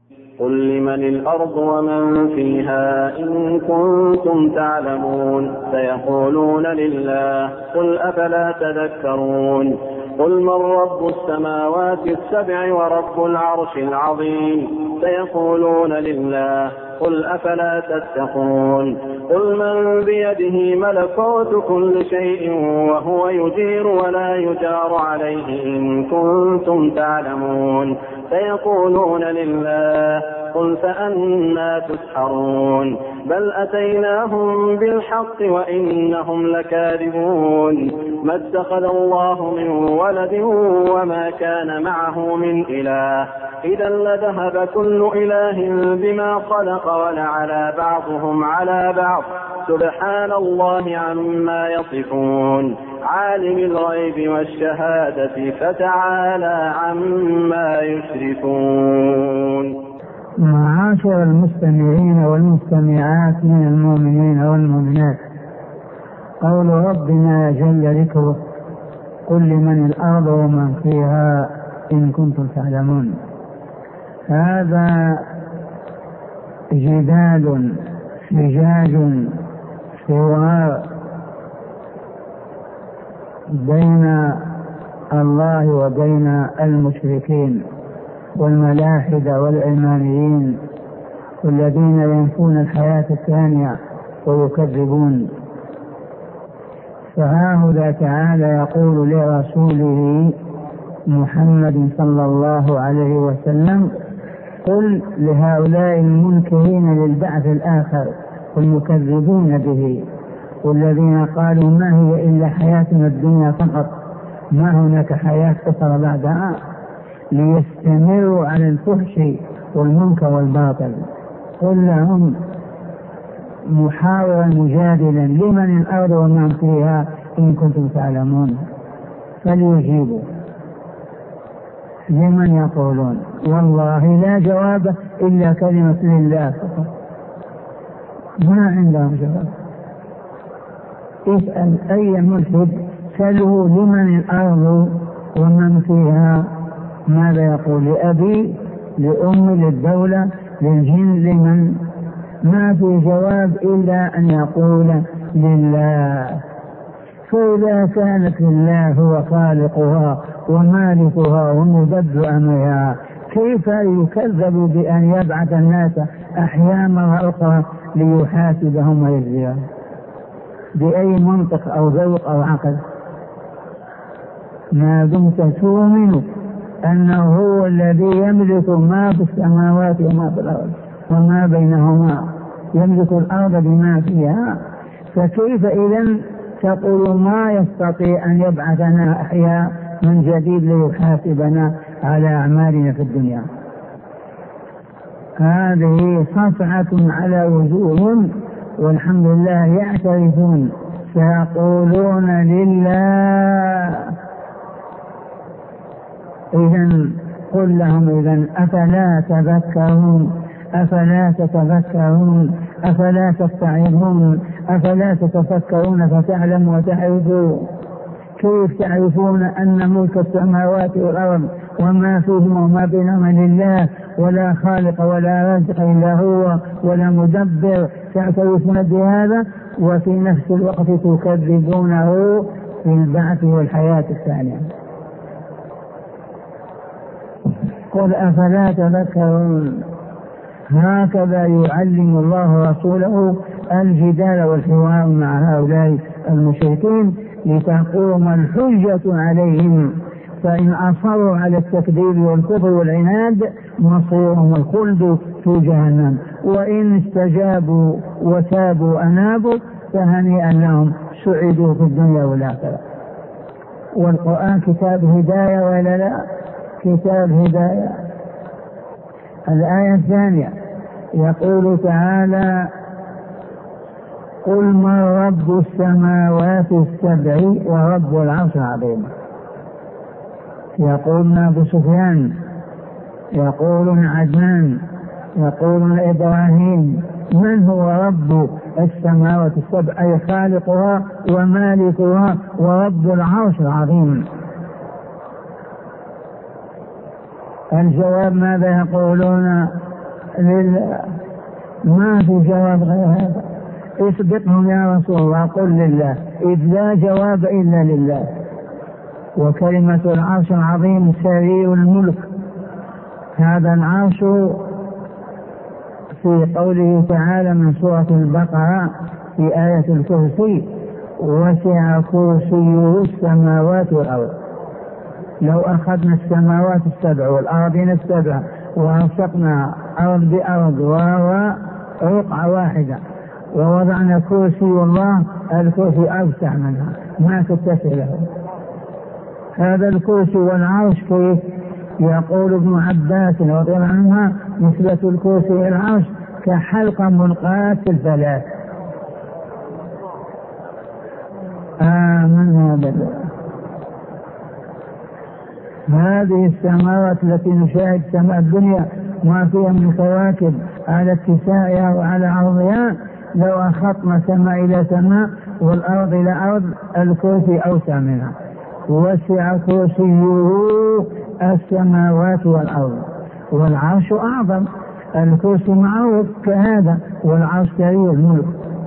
قل لمن الأرض ومن فيها إن كنتم تعلمون سيقولون لله قل أفلا تذكرون قل من رب السماوات السبع ورب العرش العظيم سيقولون لله قل أفلا تتقون قل من بيده ملكوت كل شيء وهو يجير ولا يجار عليه إن كنتم تعلمون سيقولون لله قل فأنى تسحرون بل أتيناهم بالحق وإنهم لكاذبون ما اتخذ الله من ولد وما كان معه من إله إذا لذهب كل إله بما خلق ولعلى بعضهم على بعض سبحان الله عما يصفون عالم الغيب والشهادة فتعالى عما يشركون. معاشر المستمعين والمستمعات من المؤمنين والمؤمنات، قول ربنا جل ذكره قل لمن الأرض ومن فيها إن كنتم تعلمون، هذا جدال فجاج حوار بين الله وبين المشركين والملاحدة والعلمانيين والذين ينفون الحياة الثانية ويكذبون. فهاهذا تعالى يقول لرسوله محمد صلى الله عليه وسلم قل لهؤلاء المنكرين للبعث الآخر والمكذبين به والذين قالوا ما هي إلا حياتنا الدنيا فقط ما هناك حياة أخرى بعدها، ليستمروا على الفحش والمنكر والباطل. قل لهم محاورا مجادلا لمن الأرض ومن فيها إن كنتم تعلمون، فليجيبوا لمن يقولون والله لا جواب إلا كلمة لله فقط، ما عندهم جواب. اسأل أي ملحد سأله لمن الأرض ومن فيها ماذا يقول؟ لأبي، لأمي، للدولة، للجن، لمن؟ ما في جواب إلا أن يقول لله. فإذا كانت لله هو خالقها ومالكها ومدبر أمرها كيف يكذب بأن يبعث الناس أحياء مرة أخرى ليحاسبهم ويجزيهم؟ بأي منطق أو ذوق أو عقل؟ ما دمت تؤمن أنه هو الذي يملك ما في السماوات وما في الأرض وما بينهما، يملك الأرض بما فيها، فكيف إذن تقول ما يستطيع أن يبعثنا أحياء من جديد ليحاسبنا على أعمالنا في الدنيا؟ هذه صفعة على وجوههم والحمد لله يعترفون، سيقولون لله. إذن قل لهم إذن أفلا تذكرون، أفلا تتذكرون، أفلا تستعظون، أفلا تتفكرون فتعلموا وتعرفوا؟ كيف تعرفون أن ملك السماوات والأرض وما فيهما وما بينهما لله ولا خالق ولا رازق إلا هو ولا مدبر؟ تعترفون بهذا وفي نفس الوقت تكذبونه في البعث والحياة الثانية. قل أفلا تذكرون. هكذا يعلم الله رسوله الجدال والحوار مع هؤلاء المشركين لتقوم الحجة عليهم، فإن أصروا على التكذيب والكفر والعناد مصيرهم الخلد في جهنم، وإن استجابوا وتابوا أنابوا فهنيئا لهم سعدوا في الدنيا والآخرة. والقرآن كتاب هداية ولا لا؟ كتاب هداية. الآية الثانية يقول تعالى قل من رب السماوات السبع ورب العرش العظيم. يقولون أبو سفيان، يقولون عدنان، يقولون إبراهيم. من هو رب السماوات السبع؟ أي خالقها ومالكها ورب العرش العظيم. الجواب ماذا يقولون؟ لله، ما في جواب غير هذا. اسبقهم يا رسول الله، قل لله، إذ لا جواب إلا لله. وكلمة العرش العظيم سرير الملك، هذا العرش في قوله تعالى من سورة البقرة في آية الكرسي: وسع كرسيه السماوات والأرض. لو أخذنا السماوات السبع والأرضين السبع وألصقنا أرض بأرض ورقعة واحدة ووضعنا كرسي الله، الكرسي أوسع منها ما تتسع له. هذا الكرسي والعرش كيف؟ يقول ابن عباس رضي الله عنهما: نسبة الكرسي إلى العرش كحلقة ملقاة في الفلاة. آمنا بالله. هذه السماوات التي نشاهد، سماء الدنيا ما فيها من كواكب على اتساعها وعلى عرضها، لو أخطنا سماء إلى سماء والأرض إلى أرض، الكرسي أوسع منها. وسع كرسيه السماوات والأرض. والعرش أعظم، الكرسي معروف كهذا، والعرش سرير الملك.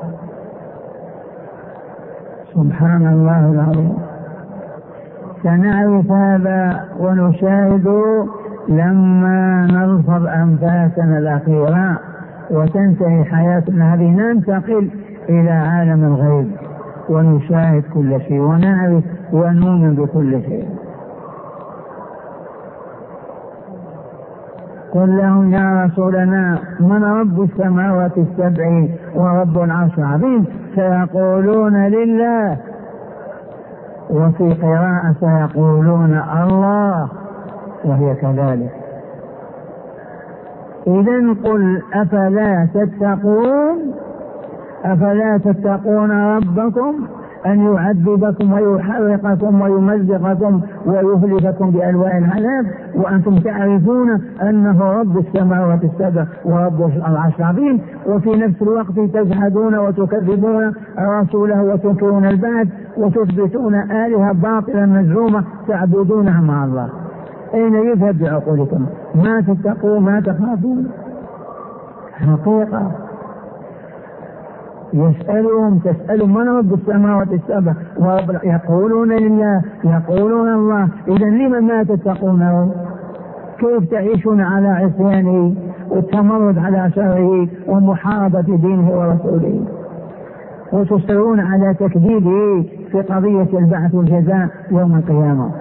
سبحان الله العظيم. سنعرف هذا ونشاهد لما نلفظ أنفاسنا الأخيرة وتنتهي حياتنا هذه، ننتقل إلى عالم الغيب ونشاهد كل شيء ونعرف ونؤمن بكل شيء. قل لهم يا رسولنا: من رب السماوات السبع ورب العرش العظيم؟ سيقولون لله. وفي قراءة سيقولون الله، وهي كذلك. إذن قل أفلا تتقون؟ أفلا تتقون ربكم أن يعذبكم ويحرقكم ويمزقكم ويهلككم بألواء العذاب وأنتم تعرفون أنه رب السماوات السبع ورب العرش العظيم، وفي نفس الوقت تجحدون وتكذبون رسوله وتنكرون البعث وتثبتون آلهة باطلة مزعومة تعبدونها مع الله؟ أين يذهب بعقولكم؟ ما تتقون، ما تخافون. حقيقة يسألهم: تسألهم من رب السماوات السبع ورب، يقولون لله، يقولون الله. إذن لمن ما تتقونه؟ كيف تعيشون على عصيانه والتمرد على شرعه ومحاربة دينه ورسوله، وتصرون على تكذيبه في قضية البعث والجزاء يوم القيامة؟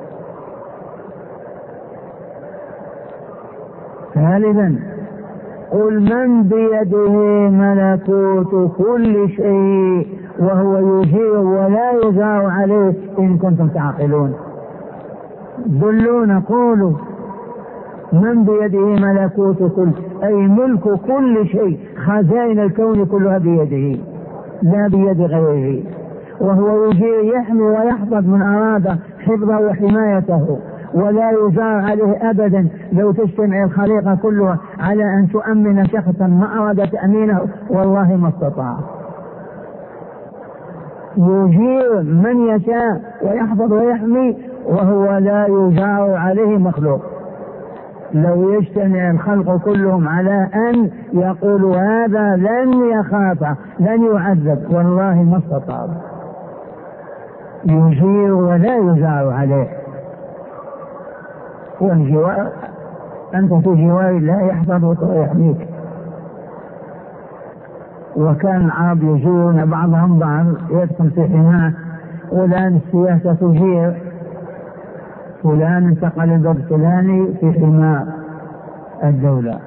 ثالثا: قل من بيده ملكوت كل شيء وهو يجير ولا يجار عليه إن كنتم تعقلون. دلونا، قولوا من بيده ملكوت كل، أي ملك كل شيء، خزائن الكون كلها بيده لا بيد غيره. وهو يجير، يحمي ويحفظ من أراد حفظه وحمايته، ولا يجار عليه أبدا. لو تجتمع الخليقة كلها على أن تؤمن شخصا ما أراد تأمينه والله ما استطاع. يجير من يشاء ويحفظ ويحمي، وهو لا يجار عليه مخلوق. لو يجتمع الخلق كلهم على أن يقولوا هذا لن يخاف لن يعذب، والله ما استطاع. يجير ولا يجار عليه. والجوار، أنت في جوار الله يحفظك ويحميك. وكان العرب يجيرون بعضهم بعض، يدخل في حماه، والآن السياسة تجير فلان انتقل الباب الفلاني في حماة الدولة.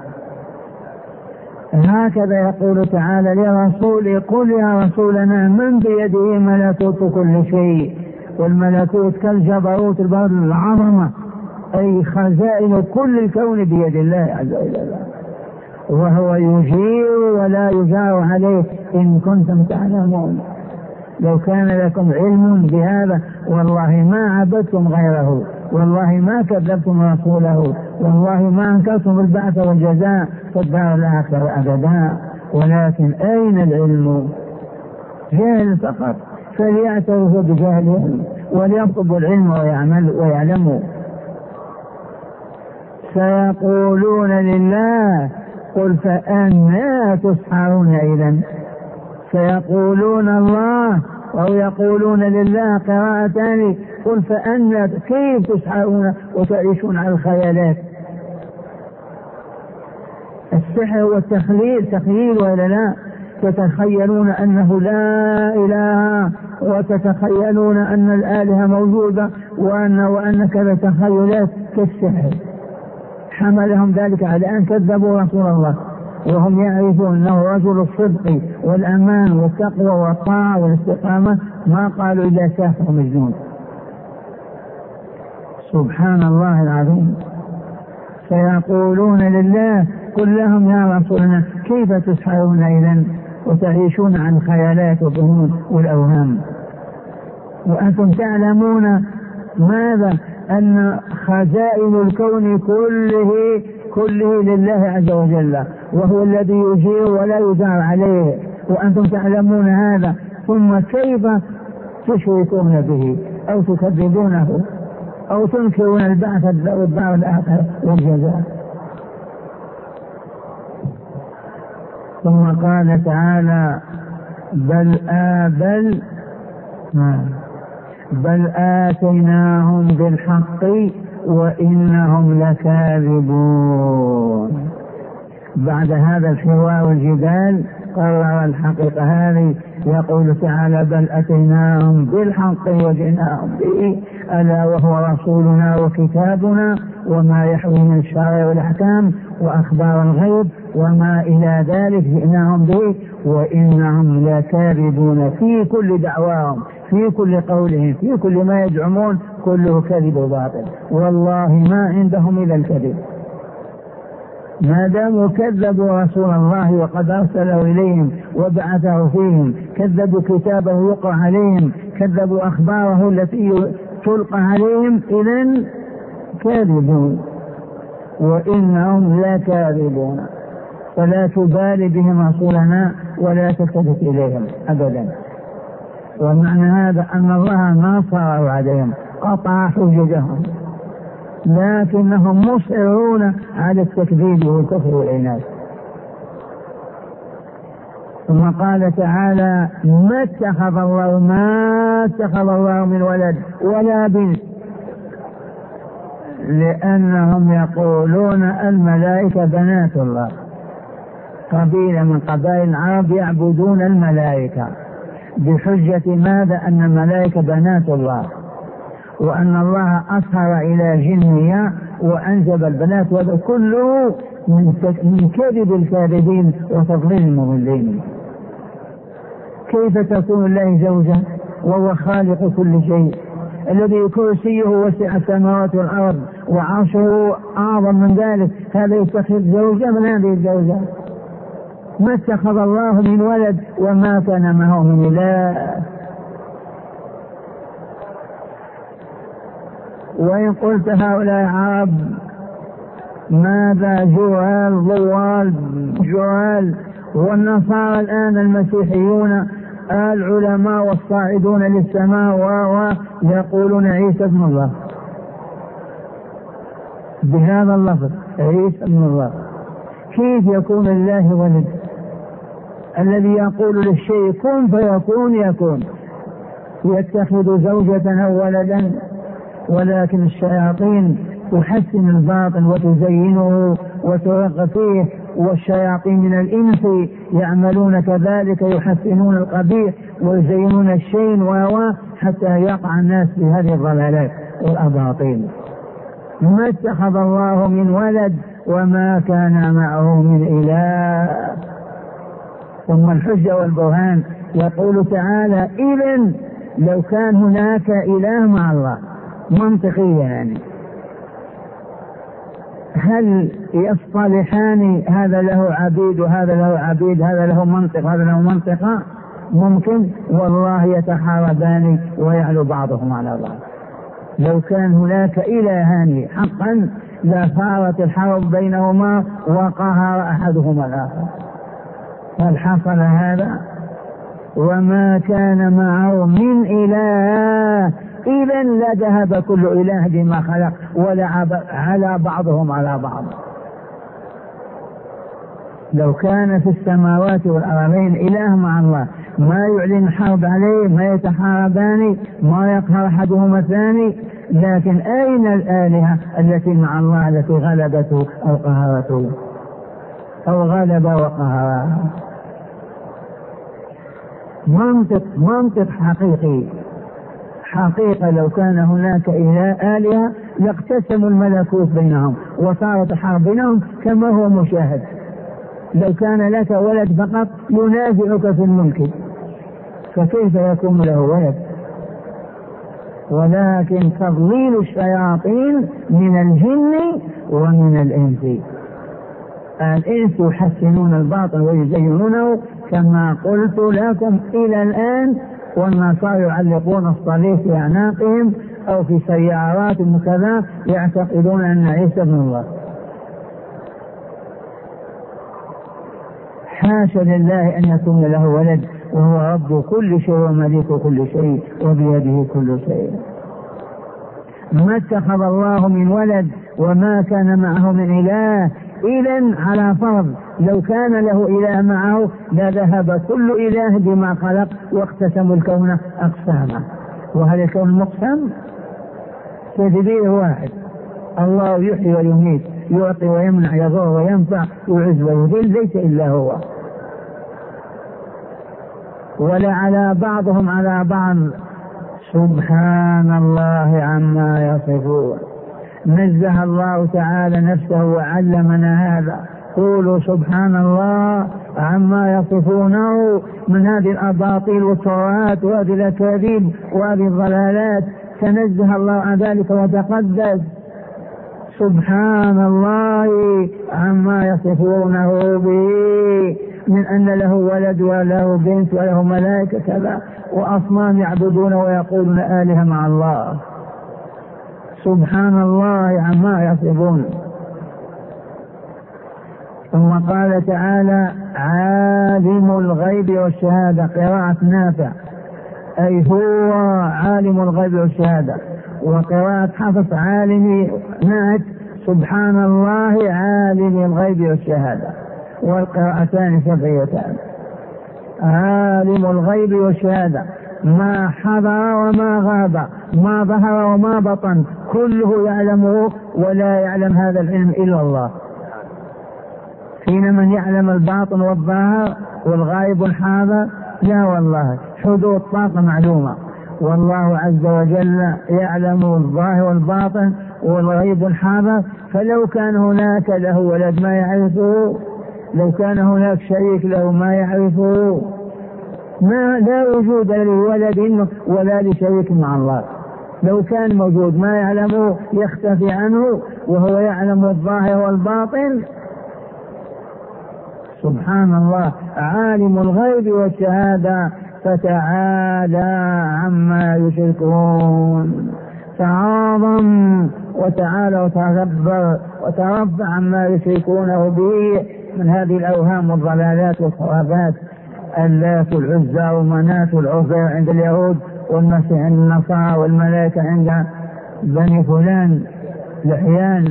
هكذا يقول تعالى لرسوله: قل يا رسولنا من بيده ملكوت كل شيء. والملكوت كالجبروت، العظمة، أي خزائن كل الكون بيد الله عز وجل، وهو يجير ولا يجار عليه إن كنتم تعلمون. لو كان لكم علم بهذا والله ما عبدتم غيره، والله ما كذبتم رسوله، والله ما أنكرتم البعث والجزاء في الدار الآخرة أبدا. ولكن أين العلم؟ جاهل فقط، فليعترف بجهلهم وليطلبوا العلم ويعلموا. سيقولون لله، قل فأنى تسحرون إذن؟ سيقولون الله أو يقولون لله قراءتان. قل فأنى، كيف تسحرون وتعيشون على الخيالات؟ السحر والتخييل، تخييل ولا لا؟ تتخيلون أنه لا إله، وتتخيلون أن الآلهة موجودة، وأن كذا تخيلات كالسحر. حملهم ذلك على أن كذبوا رسول الله، وهم يعرفون أنه رجل الصدق والأمان والتقوى والطاعة والاستقامة، ما قالوا إلا ساحر مجنون. سبحان الله العظيم. سيقولون لله. قل لهم يا رسولنا كيف تسحرون إذن وتعيشون عن الخيالات والظنون والأوهام، وأنتم تعلمون ماذا؟ أن خزائن الكون كله لله عز وجل، وهو الذي يجير ولا يجار عليه، وأنتم تعلمون هذا، ثم كيف تشركون به أو تكذبونه أو تنكرون البعث والدار الآخرة والجزاء؟ ثم قال تعالى بل آتيناهم بالحق وإنهم لكاذبون. بعد هذا الحوار والجدال قرر الحقيقة هذه، يقول تعالى بل أتيناهم بالحق وجئناهم به، ألا وهو رسولنا وكتابنا وما يحوي من الشرع والأحكام وأخبار الغيب وما إلى ذلك جئناهم به، وإنهم لكاذبون في كل دعواهم، في كل قولهم، في كل ما يزعمون، كله كذب وباطل، والله ما عندهم إلا الكذب. ما داموا كذبوا رسول الله وقد أرسله إليهم وبعثه فيهم، كذبوا كتابه يقرأ عليهم، كذبوا أخباره التي تلقى عليهم، إذن كاذبون وإنهم لا كاذبون. فلا تبالي بهم رسولنا ولا تلتفت إليهم أبدا. ومعنى هذا أن الله نصر عليهم، قطع حججهم، لكنهم مصرون على التكذيب والكفر والعناد. ثم قال تعالى ما اتخذ الله من ولد ولا بنت، لأنهم يقولون الملائكة بنات الله. قبيلة من قبائل العرب يعبدون الملائكة بحجة ماذا؟ أن الملائكة بنات الله، وأن الله أسهر إلى جنها وأنجب البنات، وهذا كله من كذب الكاذبين وتضليل المضلين. كيف تكون الله زوجة وهو خالق كل شيء، الذي كرسيه وسع السماوات والأرض وعرشه أعظم من ذلك، هذا يتخذ زوجة من هذه الزوجات؟ ما اتخذ الله من ولد وما كان معه من إله. وإن قلت هؤلاء عرب ماذا؟ جهال ضوال جهال. والنصارى الآن المسيحيون العلماء والصاعدون للسماء ويقولون عيسى ابن الله، بهذا اللفظ عيسى ابن الله. كيف يكون الله ولد؟ الذي يقول للشيء كن فيكون يكون، يتخذ زوجة أو ولدا. ولكن الشياطين تحسن الباطل وتزينه وترق فيه، والشياطين من الإنس يعملون كذلك، يحسنون القبيح ويزينون الشيء حتى يقع الناس في هذه الضلالات والأباطيل. ما اتخذ الله من ولد وما كان معه من إله. ثم الحجة والبرهان، يقول تعالى إذن لو كان هناك إله مع الله منطقيا، يعني هل يصطلحان؟ هذا له عبيد وهذا له عبيد، هذا له منطق هذا له منطقة؟ ممكن؟ والله يتحاربان ويعلو بعضهم على بعض. لو كان هناك إلهان حقا لصارت الحرب بينهما وقهر أحدهما الآخر. هل حصل هذا؟ وما كان معه من إله، إذا لذهب كل إله بما خلق ولعب على بعضهم على بعض. لو كان في السماوات والأرضين إله مع الله ما يعلن الحرب عليه، ما يتحاربان، ما يقهر أحدهما الثاني. لكن أين الآلهة التي مع الله التي غلبته أو قهرته أو غلب وقهر؟ منطق حقيقي حقيقة. لو كان هناك آلهة لاقتسموا الملكوت بينهم وصارت حرب بينهم كما هو مشاهد. لو كان لك ولد فقط ينازعك في الملك، فكيف يكون له ولد؟ ولكن تضليل الشياطين من الجن ومن الإنس. الإنس يحسنون الباطل ويزينونه كما قلت لكم إلى الآن. والنصارى يعلقون الصليب في أعناقهم أو في سيارات وكذا، يعتقدون أن عيسى ابن الله. حاشا لله أن يكون له ولد، وهو رب كل شيء وملك كل شيء وبيده كل شيء. ما اتخذ الله من ولد وما كان معه من إله. إذن على فرض لو كان له إله معه لذهب كل إله بما خلق واقتسموا الكون أقسامه. وهل الكون مقسم؟ تدبير واحد. الله يحيي ويميت، يعطي ويمنع، يضر وينفع، يعز ويذل، ليس إلا هو. ولا على بعضهم على بعض. سبحان الله عما يصفون. نزه الله تعالى نفسه وعلمنا هذا. قولوا سبحان الله عما يصفونه من هذه الأباطيل والترهات وهذه الأكاذيب وهذه الضلالات. تنزه الله عن ذلك وتقدس. سبحان الله عما يصفونه به من أن له ولد وله بنت وله ملائكة كذا، وأصنام يعبدون ويقولون آلهة مع الله. سبحان الله عما يصفون. ثم قال تعالى عالم الغيب والشهادة، قراءة نافع، أي هو عالم الغيب والشهادة. وقراءة حفص عالم نات سبحان الله عالم الغيب والشهادة. والقراءتان سبعيتان. عالم الغيب والشهادة، ما حضر وما غاب، ما ظهر وما بطن، كله يعلمه، ولا يعلم هذا العلم إلا الله. حين من يعلم الباطن والظاهر والغائب الحاضر؟ لا والله، حدود طاقة معلومة. والله عز وجل يعلم الظاهر والباطن والغيب الحاضر. فلو كان هناك له ولد ما يعرفه، لو كان هناك شريك له ما يعرفه. لا وجود لولد ولا لشريك مع الله. لو كان موجود ما يعلمه يختفي عنه، وهو يعلم الظاهر والباطن. سبحان الله عالم الغيب والشهادة فتعالى عما يشركون. تعاظم وتعالى وتكبر وترفع عما يشركونه به من هذه الأوهام والضلالات والخرافات. اللات العزى ومناة العزى عند اليهود، والمسيح عند النصارى، والملائكة عند بني فلان لحيان.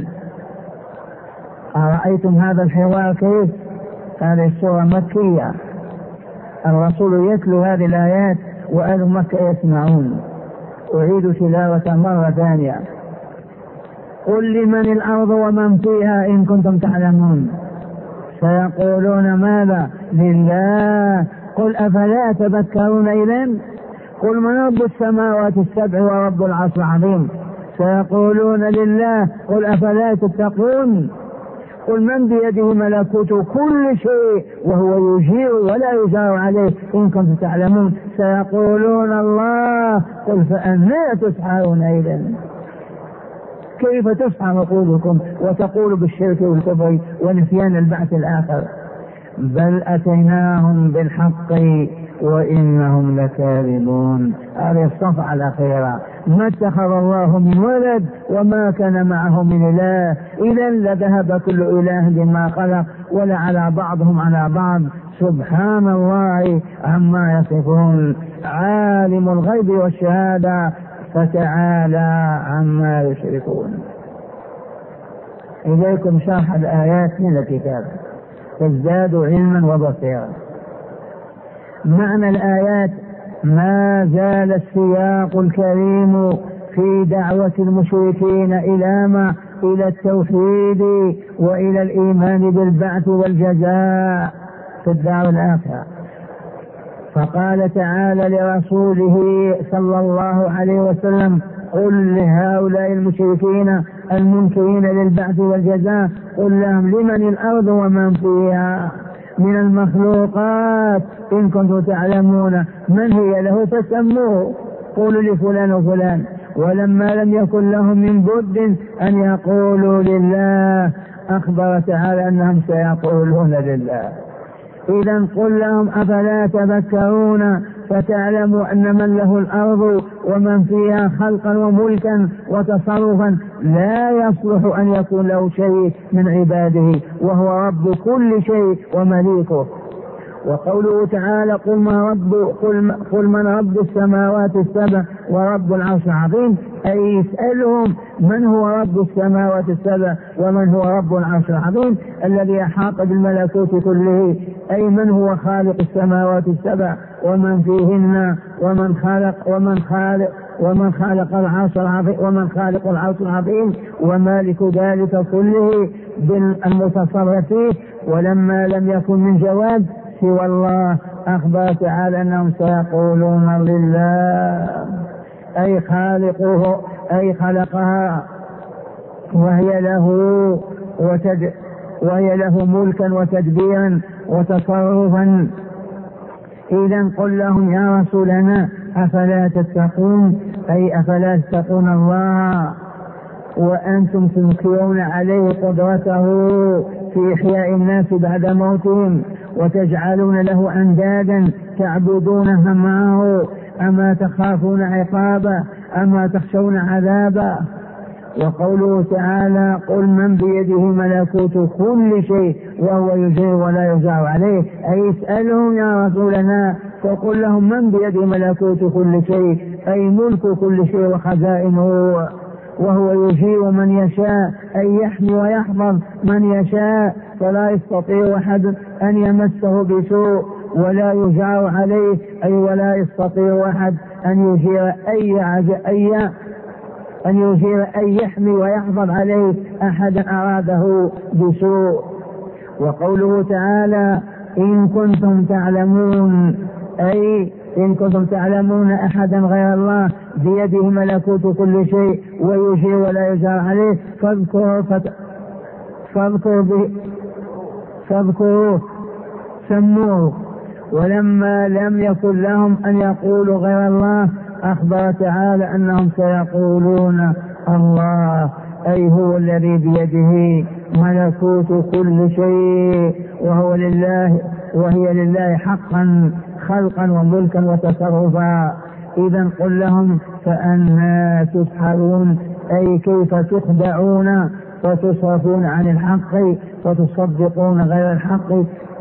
أرأيتم هذا الحوار كيف؟ هذه السورة مكية، الرسول يتلو هذه الآيات وأهل مكة يسمعون. أعيد تلاوة مرة ثانية. قل لمن الأرض ومن فيها إن كنتم تعلمون. سيقولون ماذا؟ لله. قل أفلا تذكرون إذن؟ قل من رب السماوات السبع ورب العرش العظيم. سيقولون لله. قل أفلا تتقون؟ قل من بيده ملكوت كل شيء وهو يجير ولا يجار عليه إن كنتم تعلمون. سيقولون الله. قل فأنا تسحرون إذن؟ كيف تسحر عقولكم وتقول بالشرك والكفر ونسيان البعث الآخر؟ بل أتيناهم بالحق وإنهم لكاذبون. هذه الصفحة الأخيرة. ما اتخذ الله من ولد وما كان معه من إله. إذا لذهب كل إله بما خلق، ولعلى بعضهم على بعض. سبحان الله عما يصفون. عالم الغيب والشهادة فتعالى عما يشركون. إليكم شرح الآيات من الكتاب. تزداد علما وبصيرا. معنى الآيات: ما زال السياق الكريم في دعوة المشركين إلى التوحيد وإلى الإيمان بالبعث والجزاء في الدار الآخرة. فقال تعالى لرسوله صلى الله عليه وسلم: قل لهؤلاء المشركين المنكرين للبعث والجزاء، قل لهم: لمن الأرض ومن فيها من المخلوقات إن كنتم تعلمون من هي له فسموه، قولوا لفلان وفلان. ولما لم يكن لهم من بد أن يقولوا لله، أخبر تعالى أنهم سيقولون لله. إذا قل لهم: أفلا تذكرون، فتعلموا أن من له الأرض ومن فيها خلقا وملكا وتصرفا لا يصلح أن يكون له شيء من عباده، وهو رب كل شيء ومليكه. وقوله تعالى: قل من رب السماوات السبع ورب العرش العظيم، أي يسألهم من هو رب السماوات السبع ومن هو رب العرش العظيم الذي أحاط بالملكوت كله، أي من هو خالق السماوات السبع ومن فيهن ومن خالق العرش العظيم ومالك ذلك كله بالمتصرف فيه. ولما لم يكن من جواب سوى الله، أخبر تعالى أنهم سيقولون لله، أي خالقه، أي خلقها وهي له ملكا وتدبيرا وتصرفا. إذا قل لهم يا رسولنا: أفلا تتقون، أي أفلا تتقون الله وأنتم تنكرون عليه قدرته في إحياء الناس بعد موتهم وتجعلون له أندادا تعبدونها معه، أما تخافون عقابه، أما تخشون عذابه. وقوله تعالى: قل من بيده ملكوت كل شيء وهو يجير ولا يجار عليه، أي اسألهم يا رسولنا فقل لهم: من بيده ملكوت كل شيء، أي ملك كل شيء وخزائنه، وهو يجير من يشاء، أي يحمي ويحفظ من يشاء، فلا يستطيع أحد أن يمسه بسوء ولا يجار عليه، أي ولا يستطيع أحد أن يجير أن يحمي ويحفظ عليه أحدا أراده بسوء. وقوله تعالى: إن كنتم تعلمون، أي إن كنتم تعلمون أحدا غير الله بيده ملكوت كل شيء ويجير ولا يجار عليه فاذكروه سموه. ولما لم يكن لهم أن يقولوا غير الله، أخبر تعالى أنهم سيقولون الله، أي هو الذي بيده ملكوت كل شيء وهي لله حقا خلقا وملكا وتصرفا. إذا قل لهم: فأنى تسحرون، أي كيف تخدعون وتصرفون عن الحق وتصدقون غير الحق،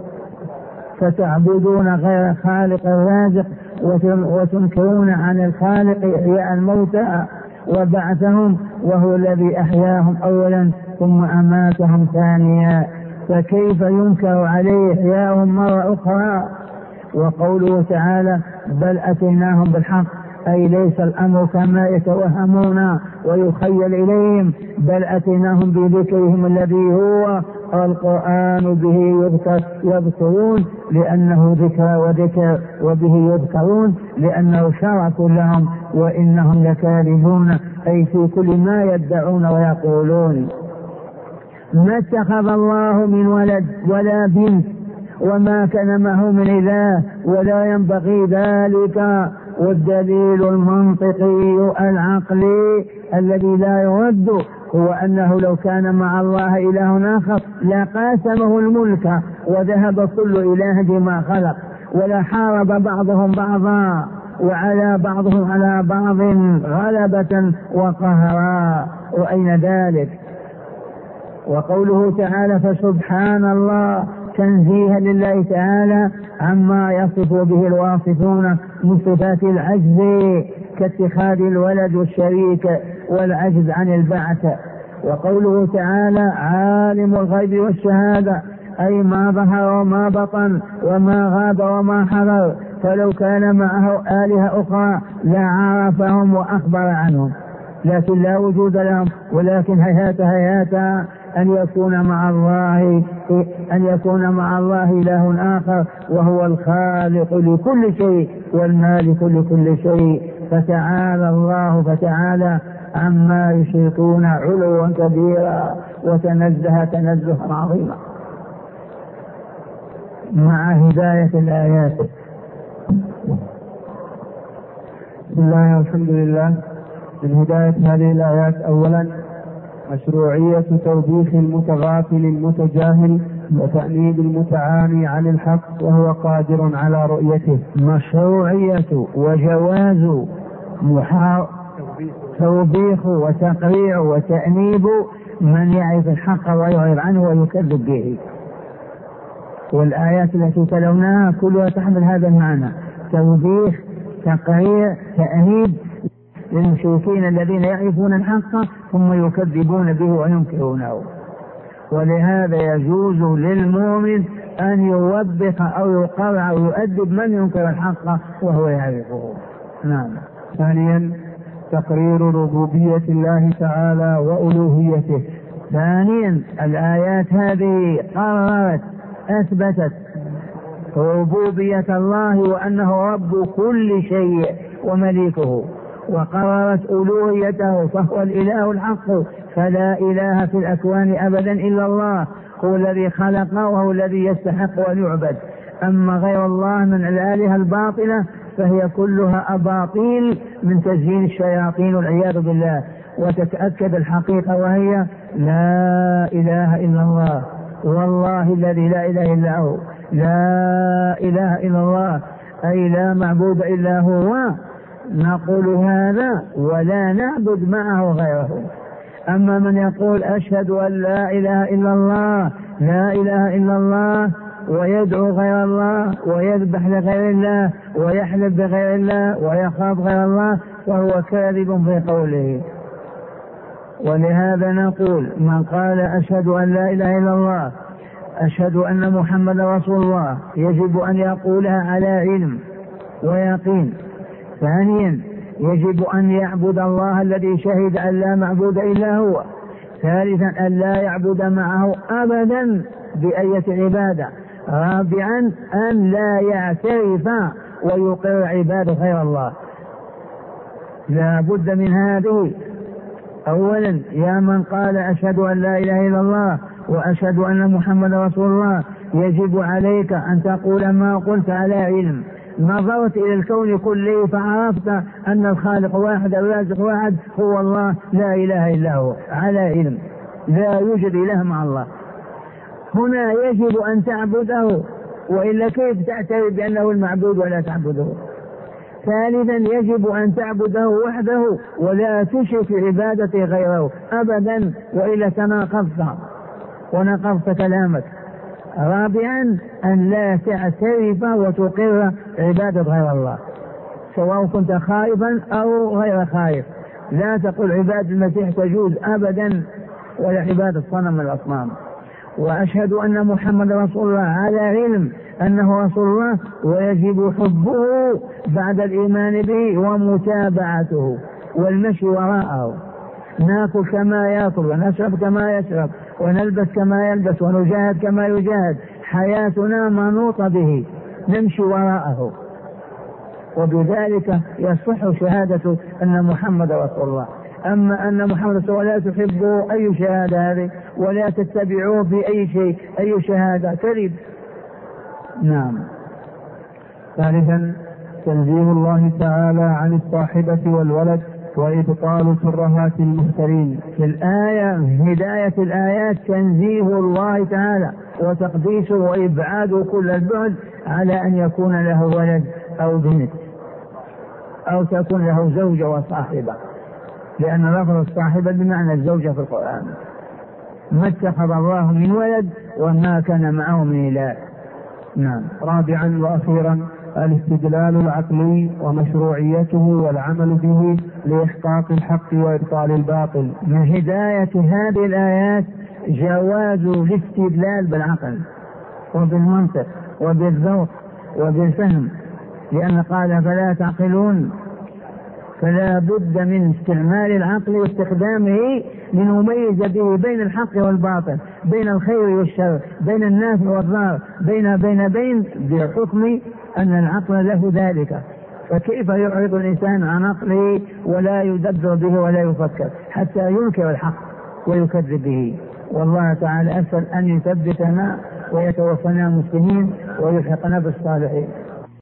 فتعبدون غير خالق الرازق وتنكرون عن الخالق إحياء الموتى وبعثهم، وهو الذي أحياهم أولا ثم أماتهم ثانيا، فكيف ينكر عليه إحياءهم مرة أخرى؟ وقوله تعالى: بل أتيناهم بالحق، أي ليس الأمر كما يتوهمون ويخيل إليهم، بل أتيناهم بذكرهم الذي هو القرآن به يذكرون لأنه ذكر وبه يذكرون لأنه شرف لهم، وإنهم لكاذبون، أي في كل ما يدعون ويقولون. ما اتخذ الله من ولد ولا بنت وما كان معه من إله ولا ينبغي ذلك. والدليل المنطقي العقلي الذي لا يرد هو أنه لو كان مع الله إله آخر لقاسمه الملك وذهب كل إله بما خلق، ولا حارب بعضهم بعضا وعلى بعضهم على بعض غلبة وقهرا، وأين ذلك؟ وقوله تعالى: فسبحان الله، تنزيها لله تعالى عما يصف به الواصفون من صفات العجز كاتخاذ الولد والشريك والعجز عن البعث. وقوله تعالى: عالم الغيب والشهادة، أي ما ظهر وما بطن وما غاب وما حضر، فلو كان معه آلهة أخرى لعرفهم وأخبر عنهم، لكن لا وجود لهم. ولكن هيهات أن يكون مع الله إله آخر وهو الخالق لكل شيء والمالك لكل شيء، فتعالى عما يشركون علوا كبيرا وتنزه تنزها عظيما. مع هداية الآيات. بسم الله والحمد لله. من هداية هذه الآيات أولا مشروعية توبيخ المتغافل المتجاهل وتأنيب المتعامي عن الحق وهو قادر على رؤيته. مشروعية وجواز توبيخ وتقريع وتأنيب من يعرف الحق ويعرض عنه ويكذب به. والآيات التي تلوناها كلها تحمل هذا المعنى: توبيخ، تقريع، تأنيب للمشركين الذين يعرفون الحق ثم يكذبون به وينكرونه. ولهذا يجوز للمؤمن أن يوبخ أو يقرع أو يؤدب من ينكر الحق وهو يعرفه. نعم. ثانيا تقرير ربوبية الله تعالى وألوهيته. ثانيا الآيات هذه قررت أثبتت ربوبية الله وأنه رب كل شيء ومليكه، وقررت ألوهيته فهو الإله الحق، فلا إله في الأكوان أبدا إلا الله، هو الذي خلق وهو الذي يستحق أن يعبد. أما غير الله من الآلهة الباطلة فهي كلها أباطيل من تزيين الشياطين والعياذ بالله. وتتأكد الحقيقة وهي لا إله إلا الله، والله الذي لا إله إلا هو، لا إله إلا الله أي لا معبود إلا هو. نقول هذا ولا نعبد معه غيره. أما من يقول أشهد أن لا إله إلا الله، لا إله إلا الله، ويدعو غير الله ويذبح لغير الله ويحلف بغير الله ويخاف غير الله فهو كاذب في قوله. ولهذا نقول من قال أشهد أن لا إله إلا الله، أشهد أن محمد رسول الله، يجب أن يقولها على علم ويقين. ثانيا يجب أن يعبد الله الذي شهد أن لا معبود إلا هو. ثالثا أن لا يعبد معه أبدا بأية عبادة. رابعا أن لا يعترف ويقر عباده غير الله. لا بد من هذه. أولا يا من قال أشهد أن لا إله إلا الله وأشهد أن محمد رسول الله، يجب عليك أن تقول ما قلت على علم. نظرت إلى الكون كله فعرفت أن الخالق واحد الرازق واحد هو الله لا إله إلا هو على علم، لا يوجد إله مع الله. هنا يجب أن تعبده، وإلا كيف تعترف بأنه المعبود ولا تعبده؟ ثالثا يجب أن تعبده وحده ولا تشرك عبادته غيره أبدا، وإلا تناقضت ونقضت كلامك. رابعا أن لا تعترف وتقر عبادة غير الله، سواء كنت خائفا أو غير خائف. لا تقل عبادة المسيح تجوز أبدا، ولا عبادة صنم الأصنام. وأشهد أن محمد رسول الله على علم أنه رسول الله، ويجب حبه بعد الإيمان به ومتابعته والمشي وراءه. ناكل كما يأكل ونشرب كما يشرب ونلبس كما يلبس ونجاهد كما يجاهد، حياتنا منوطة به، نمشي وراءه. وبذلك يصح شهادة أن محمد رسول الله. أما أن محمد رسول الله لا تحبه أي شهادة هذه، ولا تتبعوه في أي شيء، أي شهادة كذب. نعم. ثالثا تنزيه الله تعالى عن الصاحبة والولد وإبطال ترهات المفترين. في الآية هداية الآيات تنزيه الله تعالى وتقديسه وإبعاده كل البعد على أن يكون له ولد أو بنت أو تكون له زوجة وصاحبة، لأن لفظ الصاحبة بمعنى الزوجة في القرآن. ما اتخذ الله من ولد وما كان معه من إله. نعم. رابعا وأخيرا الاستدلال العقلي ومشروعيته والعمل به لإحقاق الحق وإبطال الباطل. من هداية هذه الآيات جواز الاستدلال بالعقل وبالمنطق وبالذوق وبالفهم، لأن قال فلا تعقلون، فلا بد من استعمال العقل واستخدامه لنميز به بين الحق والباطل، بين الخير والشر، بين النافع والضار، بين بحكم أن العقل له ذلك. فكيف يعرض الإنسان عن عقله ولا يدبر به ولا يفكر حتى ينكر الحق ويكذب به؟ والله تعالى أسأل أن يثبتنا ويتوفنا مسلمين ويلحقنا بالصالحين.